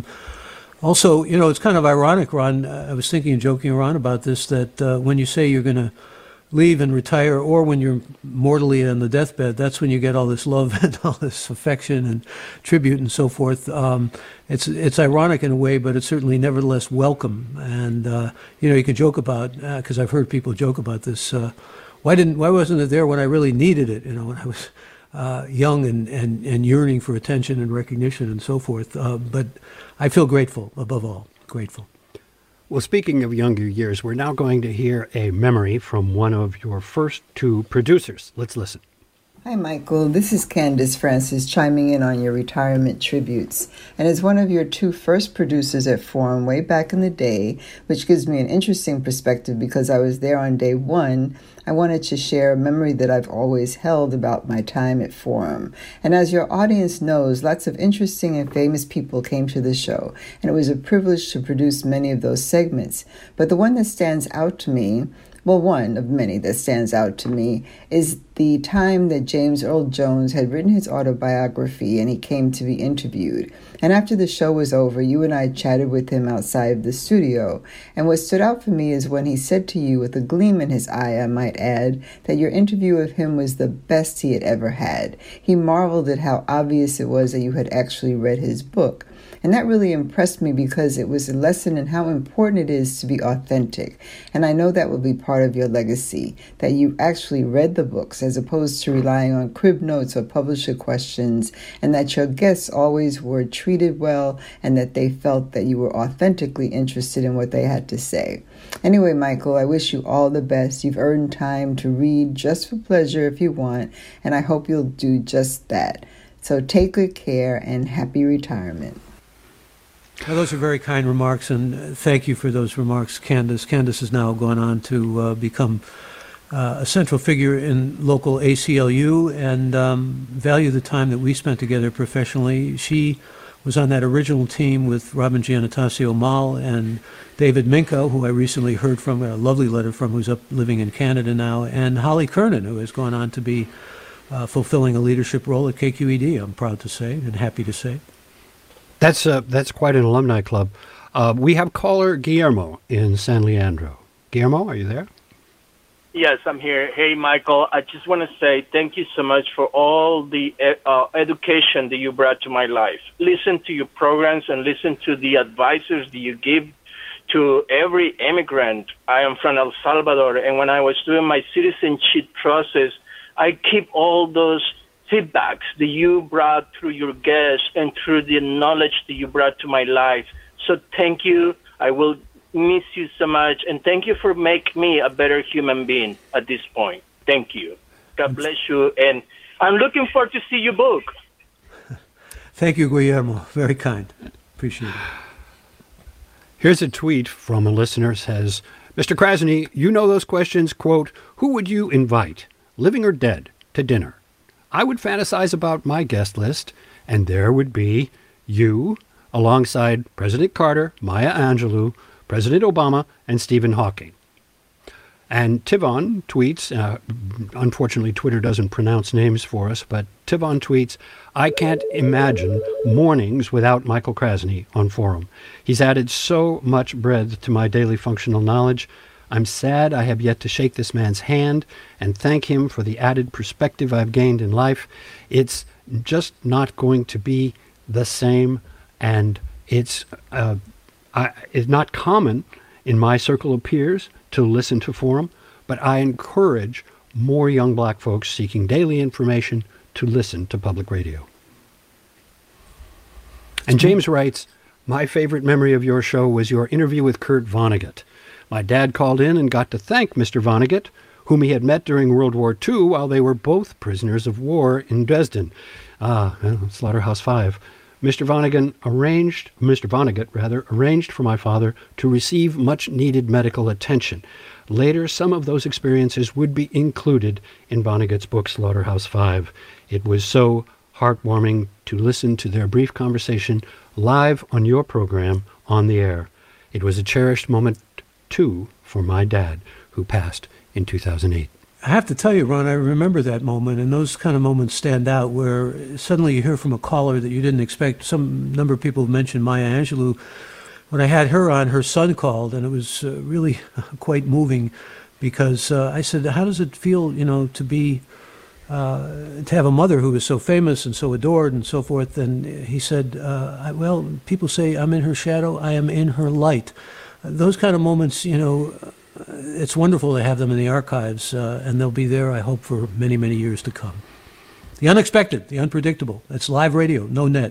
Also, you know, it's kind of ironic, Ron. I was thinking and joking around about this, that uh, when you say you're going to leave and retire, or when you're mortally on the deathbed, that's when you get all this love and all this affection and tribute and so forth. Um, it's it's ironic in a way, but it's certainly nevertheless welcome. And uh, you know, you can joke about, because uh, I've heard people joke about this. Uh, why didn't why wasn't it there when I really needed it? You know, when I was uh, young and, and and yearning for attention and recognition and so forth. Uh, but I feel grateful, above all, grateful. Well, speaking of younger years, we're now going to hear a memory from one of your first two producers. Let's listen. Hi, Michael. This is Candace Francis chiming in on your retirement tributes. And as one of your two first producers at Forum way back in the day, which gives me an interesting perspective because I was there on day one, I wanted to share a memory that I've always held about my time at Forum. And as your audience knows, lots of interesting and famous people came to the show, and it was a privilege to produce many of those segments. But the one that stands out to me, well, one of many that stands out to me, is the time that James Earl Jones had written his autobiography and he came to be interviewed. And after the show was over, you and I chatted with him outside of the studio. And what stood out for me is when he said to you, with a gleam in his eye, I might add, that your interview of him was the best he had ever had. He marveled at how obvious it was that you had actually read his book. And that really impressed me because it was a lesson in how important it is to be authentic. And I know that will be part of your legacy, that you actually read the books as opposed to relying on crib notes or publisher questions, and that your guests always were treated well and that they felt that you were authentically interested in what they had to say. Anyway, Michael, I wish you all the best. You've earned time to read just for pleasure if you want, and I hope you'll do just that. So take good care and happy retirement. Well, those are very kind remarks, and thank you for those remarks, Candace. Candace has now gone on to uh, become uh, a central figure in local A C L U and um, value the time that we spent together professionally. She was on that original team with Robin Giannatasio Mal and David Minko, who I recently heard from, a lovely letter from, who's up living in Canada now, and Holly Kernan, who has gone on to be uh, fulfilling a leadership role at K Q E D, I'm proud to say and happy to say. That's uh, that's quite an alumni club. Uh, we have caller Guillermo in San Leandro. Guillermo, are you there? Yes, I'm here. Hey, Michael, I just want to say thank you so much for all the uh, education that you brought to my life. Listen to your programs and listen to the advices that you give to every immigrant. I am from El Salvador, and when I was doing my citizenship process, I keep all those feedbacks that you brought through your guests and through the knowledge that you brought to my life. So thank you. I will miss you so much. And thank you for making me a better human being at this point. Thank you. God bless you. And I'm looking forward to see your book. Thank you, Guillermo. Very kind. Appreciate it. Here's a tweet from a listener says, Mister Krasny, you know those questions, quote, who would you invite, living or dead, to dinner? I would fantasize about my guest list, and there would be you, alongside President Carter, Maya Angelou, President Obama, and Stephen Hawking. And Tivon tweets, uh, unfortunately Twitter doesn't pronounce names for us, but Tivon tweets, I can't imagine mornings without Michael Krasny on Forum. He's added so much breadth to my daily functional knowledge. I'm sad I have yet to shake this man's hand and thank him for the added perspective I've gained in life. It's just not going to be the same, and it's, uh, I, it's not common in my circle of peers to listen to Forum, but I encourage more young black folks seeking daily information to listen to public radio. And James writes, my favorite memory of your show was your interview with Kurt Vonnegut. My dad called in and got to thank Mister Vonnegut, whom he had met during World War Two while they were both prisoners of war in Dresden. Ah, Slaughterhouse Five. Mister Vonnegut arranged, Mister Vonnegut rather, arranged for my father to receive much-needed medical attention. Later, some of those experiences would be included in Vonnegut's book, Slaughterhouse Five. It was so heartwarming to listen to their brief conversation live on your program on the air. It was a cherished moment, too, for my dad, who passed in two thousand eight. I have to tell you, Ron, I remember that moment, and those kind of moments stand out where suddenly you hear from a caller that you didn't expect. Some number of people have mentioned Maya Angelou. When I had her on, her son called, and it was uh, really quite moving because uh, I said, how does it feel, you know, to be, uh, to have a mother who was so famous and so adored and so forth? And he said, uh, well, people say I'm in her shadow, I am in her light. Those kind of moments, you know, it's wonderful to have them in the archives, uh, and they'll be there, I hope, for many, many years to come. The unexpected, the unpredictable. It's live radio, no net.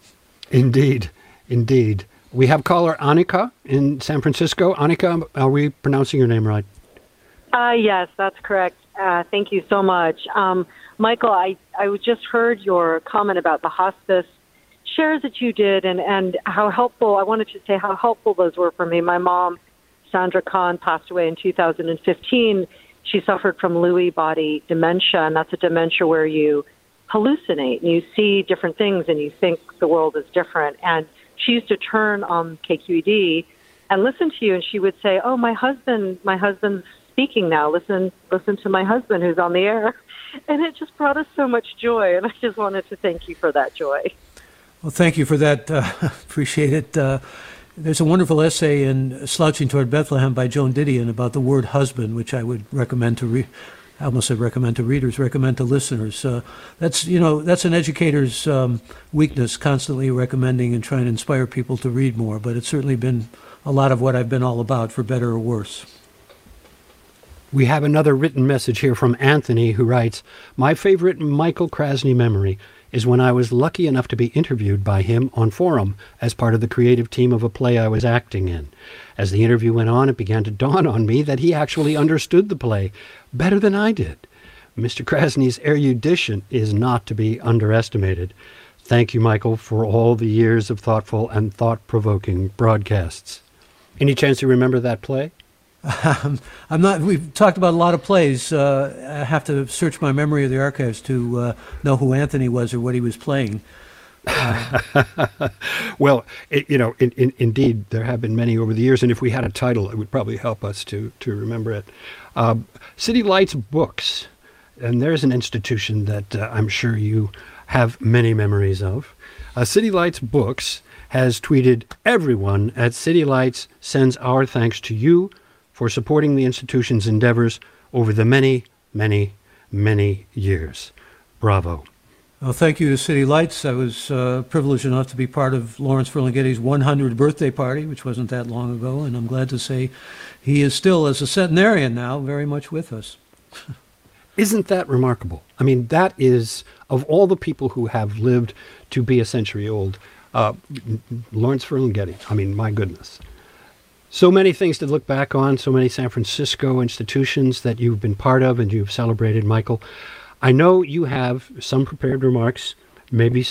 Indeed, indeed. We have caller Annika in San Francisco. Annika, are we pronouncing your name right? Uh, yes, that's correct. Uh, thank you so much. Um, Michael, I, I just heard your comment about the hospice shares that you did and, and how helpful, I wanted to say how helpful those were for me. My mom, Sandra Kahn, passed away in two thousand fifteen. She suffered from Lewy body dementia, and that's a dementia where you hallucinate and you see different things and you think the world is different. And she used to turn on K Q E D and listen to you, and she would say, oh, my husband, my husband's speaking now. Listen, listen to my husband who's on the air. And it just brought us so much joy, and I just wanted to thank you for that joy. Well, thank you for that. Uh, appreciate it. Uh, There's a wonderful essay in Slouching Toward Bethlehem by Joan Didion about the word husband, which I would recommend to read. I almost said recommend to readers, recommend to listeners. Uh, that's, you know, that's an educator's um, weakness, constantly recommending and trying to inspire people to read more. But it's certainly been a lot of what I've been all about, for better or worse. We have another written message here from Anthony, who writes, my favorite Michael Krasny memory is when I was lucky enough to be interviewed by him on Forum as part of the creative team of a play I was acting in. As the interview went on, it began to dawn on me that he actually understood the play better than I did. Mister Krasny's erudition is not to be underestimated. Thank you, Michael, for all the years of thoughtful and thought-provoking broadcasts. Any chance you remember that play? Um, I'm not. We've talked about a lot of plays. Uh, I have to search my memory of the archives to uh, know who Anthony was or what he was playing. Uh, well, it, you know, in, in, indeed, there have been many over the years, and if we had a title, it would probably help us to to remember it. Uh, City Lights Books, and there's an institution that uh, I'm sure you have many memories of. Uh, City Lights Books has tweeted, "Everyone at City Lights sends our thanks to you for supporting the institution's endeavors over the many, many, many years. Bravo." Well, thank you to City Lights. I was uh, privileged enough to be part of Lawrence Ferlinghetti's one hundredth birthday party, which wasn't that long ago, and I'm glad to say he is still, as a centenarian now, very much with us. Isn't that remarkable? I mean, that is, of all the people who have lived to be a century old, uh, Lawrence Ferlinghetti, I mean, my goodness. So many things to look back on, so many San Francisco institutions that you've been part of and you've celebrated, Michael. I know you have some prepared remarks, maybe some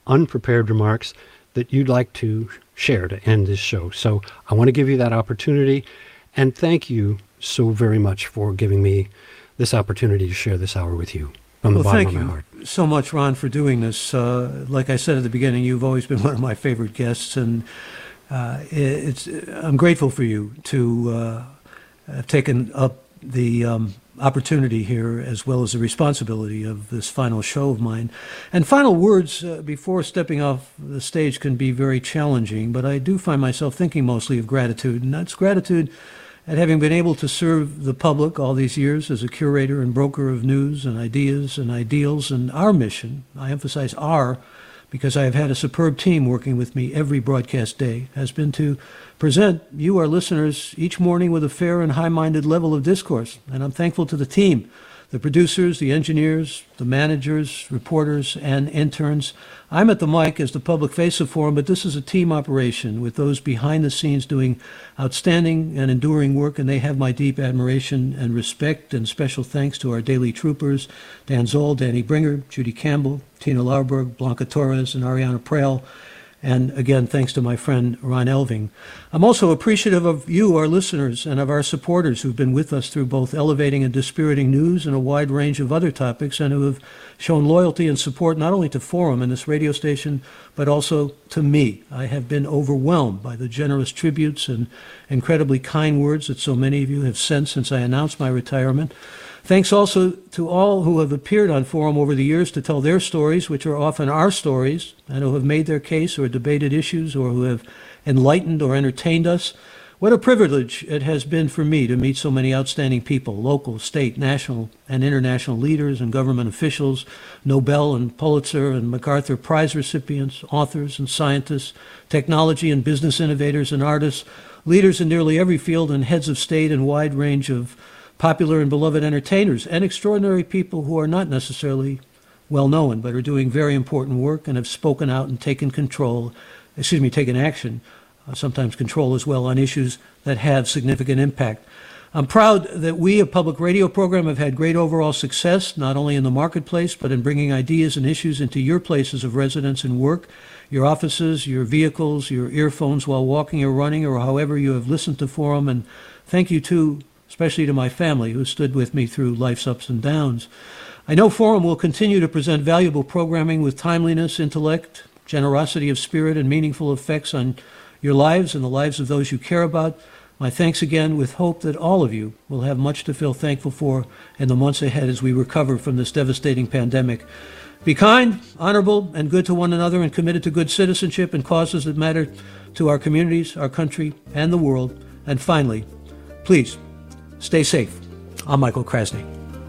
unprepared remarks that you'd like to share to end this show. So I want to give you that opportunity, and thank you so very much for giving me this opportunity to share this hour with you from the well, bottom thank of my you heart. so much, Ron, for doing this. Uh, like I said at the beginning, you've always been one of my favorite guests, and uh, it's I'm grateful for you to uh, have taken up the um, opportunity here, as well as the responsibility of this final show of mine. And final words uh, before stepping off the stage can be very challenging, but I do find myself thinking mostly of gratitude, and that's gratitude at having been able to serve the public all these years as a curator and broker of news and ideas and ideals. And our mission, I emphasize our, because I have had a superb team working with me every broadcast day, has been to present you, our listeners, each morning with a fair and high-minded level of discourse. And I'm thankful to the team, the producers, the engineers, the managers, reporters, and interns. I'm at the mic as the public face of Forum, but this is a team operation with those behind the scenes doing outstanding and enduring work, and they have my deep admiration and respect. And special thanks to our daily troopers, Dan Zoll, Danny Bringer, Judy Campbell, Tina Lauerberg, Blanca Torres, and Ariana Prell. And again, thanks to my friend Ron Elving. I'm also appreciative of you, our listeners, and of our supporters who've been with us through both elevating and dispiriting news and a wide range of other topics, and who have shown loyalty and support not only to Forum and this radio station, but also to me. I have been overwhelmed by the generous tributes and incredibly kind words that so many of you have sent since I announced my retirement. Thanks also to all who have appeared on Forum over the years to tell their stories, which are often our stories, and who have made their case or debated issues or who have enlightened or entertained us. What a privilege it has been for me to meet so many outstanding people, local, state, national, and international leaders and government officials, Nobel and Pulitzer and MacArthur Prize recipients, authors and scientists, technology and business innovators and artists, leaders in nearly every field, and heads of state and wide range of popular and beloved entertainers, and extraordinary people who are not necessarily well known, but are doing very important work and have spoken out and taken control, excuse me, taken action, uh, sometimes control as well, on issues that have significant impact. I'm proud that we, a public radio program, have had great overall success, not only in the marketplace, but in bringing ideas and issues into your places of residence and work, your offices, your vehicles, your earphones while walking or running, or however you have listened to Forum. And thank you, too, especially to my family who stood with me through life's ups and downs. I know Forum will continue to present valuable programming with timeliness, intellect, generosity of spirit, and meaningful effects on your lives and the lives of those you care about. My thanks again, with hope that all of you will have much to feel thankful for in the months ahead as we recover from this devastating pandemic. Be kind, honorable, and good to one another, and committed to good citizenship and causes that matter to our communities, our country, and the world. And finally, please, stay safe. I'm Michael Krasny.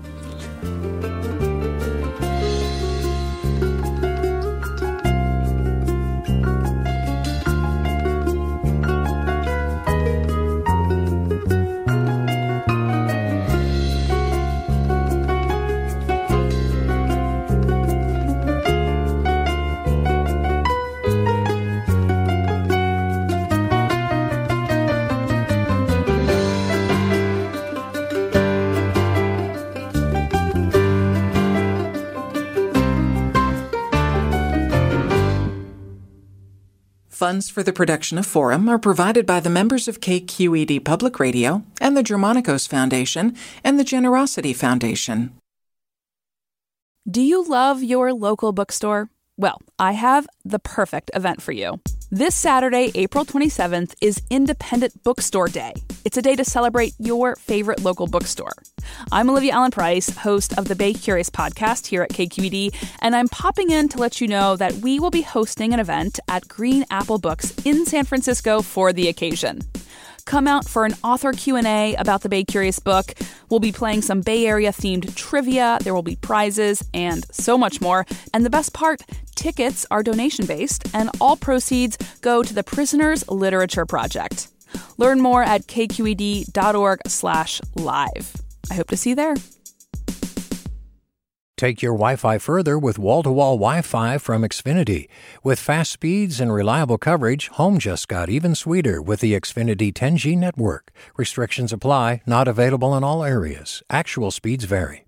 Funds for the production of Forum are provided by the members of K Q E D Public Radio and the Germanicos Foundation and the Generosity Foundation. Do you love your local bookstore? Well, I have the perfect event for you. This Saturday, April twenty-seventh, is Independent Bookstore Day. It's a day to celebrate your favorite local bookstore. I'm Olivia Allen Price, host of the Bay Curious podcast here at K Q E D, and I'm popping in to let you know that we will be hosting an event at Green Apple Books in San Francisco for the occasion. Come out for an author Q and A about the Bay Curious book. We'll be playing some Bay Area-themed trivia. There will be prizes and so much more. And the best part, tickets are donation-based, and all proceeds go to the Prisoners Literature Project. Learn more at kqed.org slash live. I hope to see you there. Take your Wi-Fi further with wall-to-wall Wi-Fi from Xfinity. With fast speeds and reliable coverage, home just got even sweeter with the Xfinity ten G network. Restrictions apply, not available in all areas. Actual speeds vary.